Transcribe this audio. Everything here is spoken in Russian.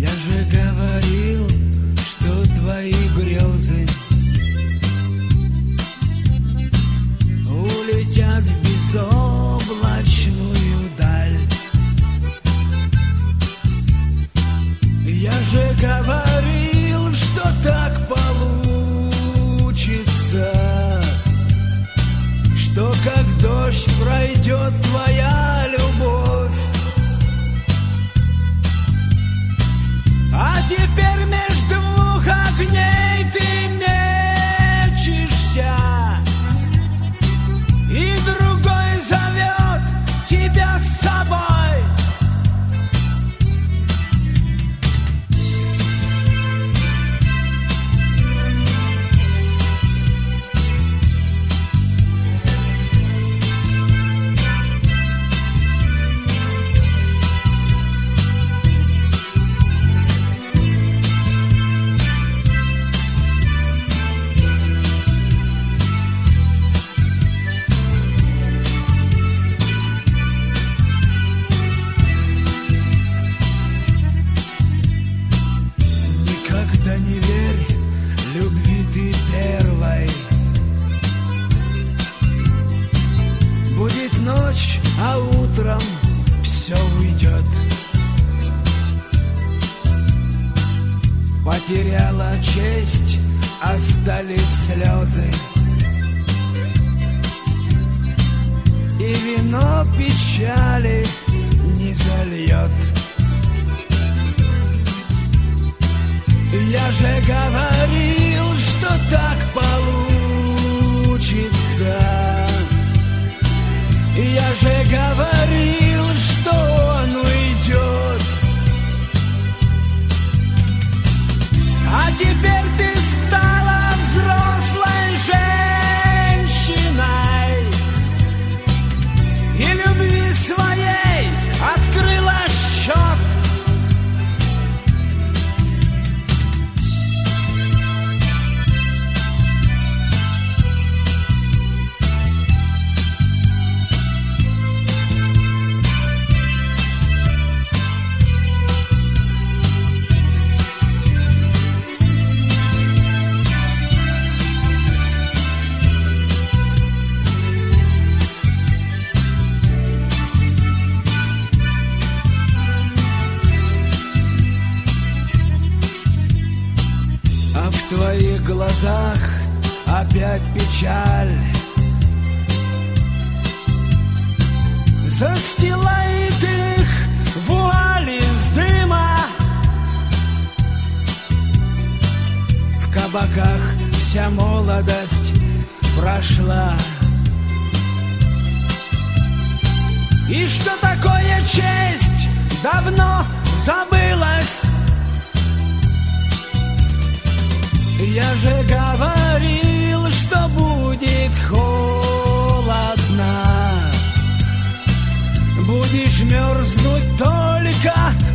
Я же говорил, что твои грезы улетят в безоблачную даль. Я же говорил, что так получится, что как дождь пройдет твоя любовь. А теперь между двух огней ты мечешься, и другой зовет тебя с собой. Не верь, любви ты первой. Будет ночь, а утром все уйдет. Потеряла честь, остались слезы, и вино печали не зальет. Я же говорил, что так получится. Я же говорил, что он уйдет. А теперь ты стала взрослой женщиной и любви своей открыла счет. А в твоих глазах опять печаль застилает их вуаль из дыма. В кабаках вся молодость прошла. И что такое честь, давно забылась. Я же говорил, что будет холодно, будешь мерзнуть только